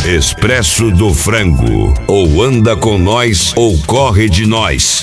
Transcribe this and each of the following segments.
Expresso do Frango. Ou anda com nós ou corre de nós.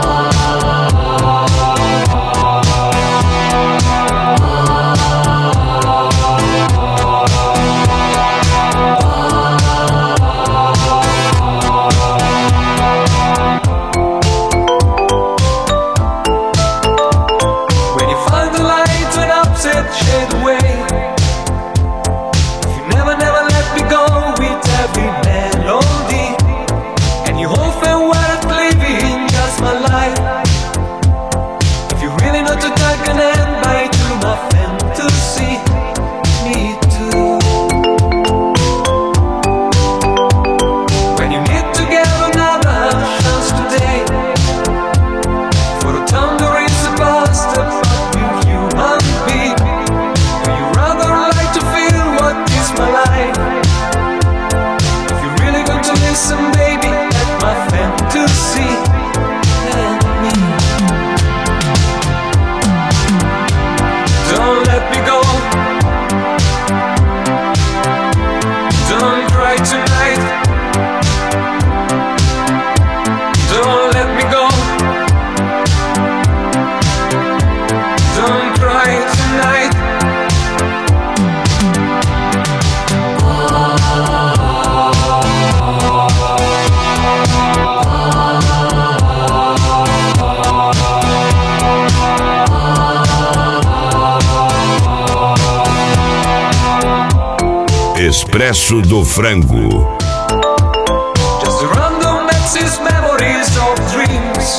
Expresso do Frango. Just a random axis, memories of dreams.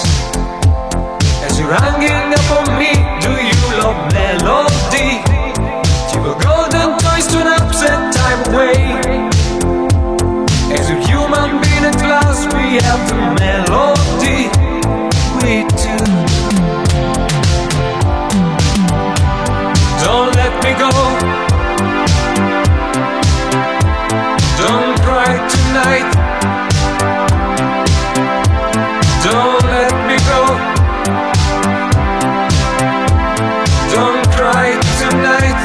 As you're hanging up on me, do you love melody? Give a golden toys to an upset time away. As a human being at last, we have the melody. We do. Don't let me go. Don't cry tonight. Don't let me go. Don't cry tonight.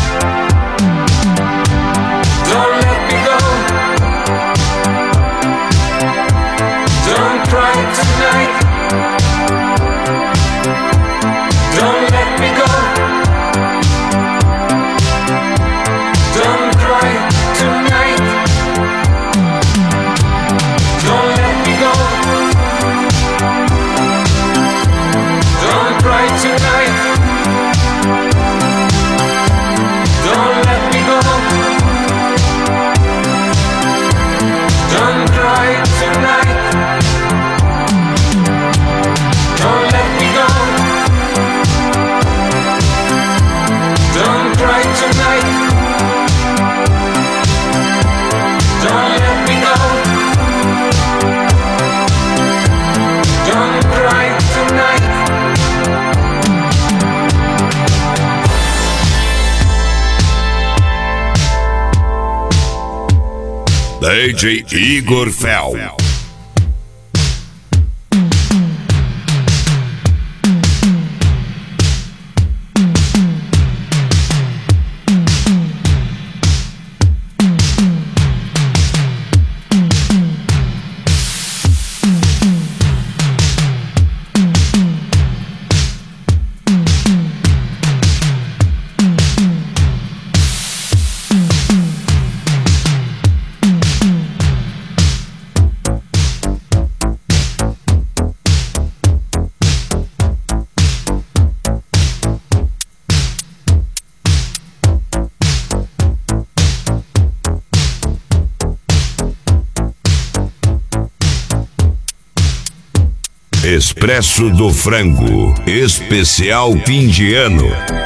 Don't let me go. Don't cry tonight. Don't let me go. Don't cry tonight. Don't let me go. Don't cry tonight. Don't let me go. Don't cry tonight. Don't let me go. Don't cry tonight. Don't let me go. Don't cry tonight. DJ Igor Fel. Expresso do Frango. Especial fim de ano.